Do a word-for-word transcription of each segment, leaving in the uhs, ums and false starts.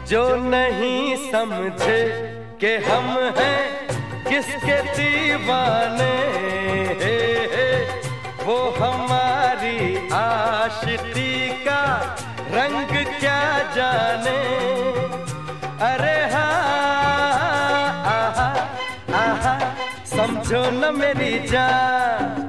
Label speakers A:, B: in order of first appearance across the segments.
A: जो नहीं समझे कि हम हैं किसके दीवाने, वो हमारी आशिकी का रंग क्या जाने। अरे हाँ आहा आहा समझो न मेरी जान।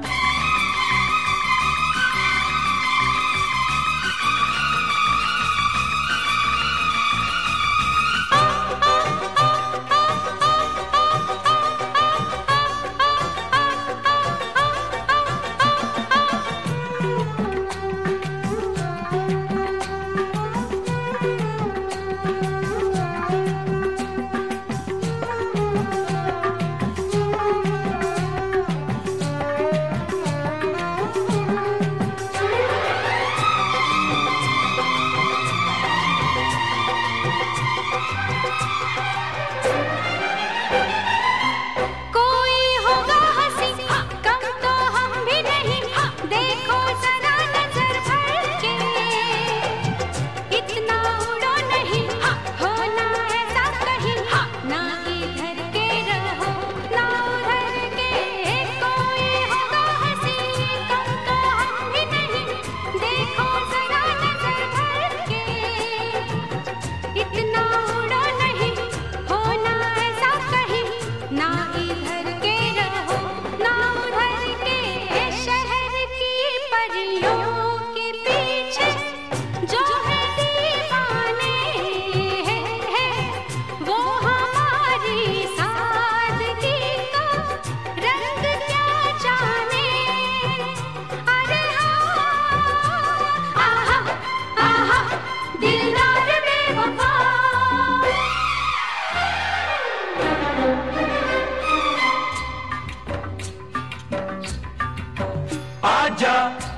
B: आजा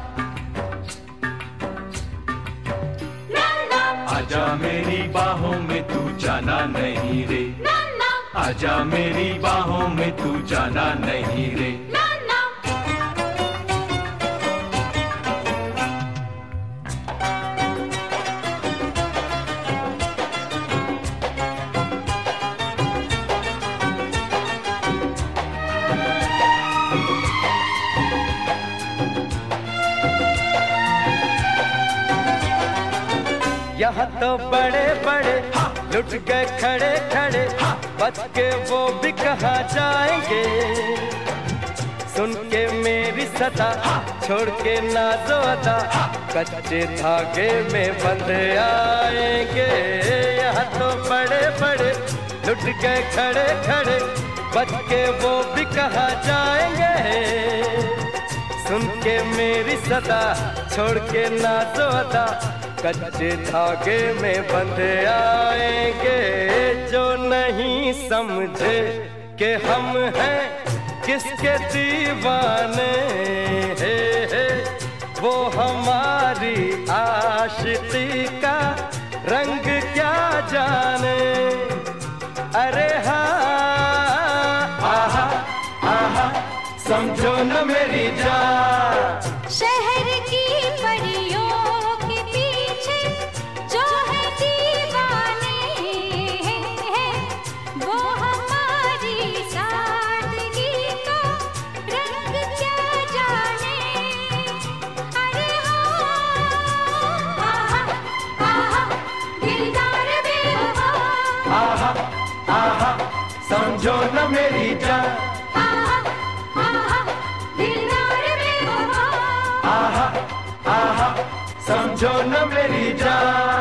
B: आजा मेरी बाहों में तू जाना नहीं रे, आजा मेरी बाहों में तू जाना नहीं रे।
A: यहाँ तो बड़े बड़े लुट गए खड़े खड़े, बच के वो भी कहाँ जाएंगे। सुन के मेरी सदा छोड़ के नाज़ो अदा, कच्चे धागे में बंध आएंगे। यहाँ तो बड़े बड़े लुट गए खड़े खड़े, बच के वो भी कहाँ जाएंगे। सुन के मेरी सदा छोड़ के नाज़ो अदा, कच्चे धागे में बंध आएंगे। जो नहीं समझे कि हम हैं किसके दीवाने, वो हमारी आशिकी का रंग क्या जाने। अरे हाँ आहा आहा समझो न मेरी जान।
C: शहर की परियों के पीछे जो है दीवाने, वो हमारी सादगी का रंग क्या जाने। अरे हाँ आहा आहा दिलदार बेवफा,
A: आहा आहा समझो न मेरी जान। आहा आहा समझो न मेरी जान।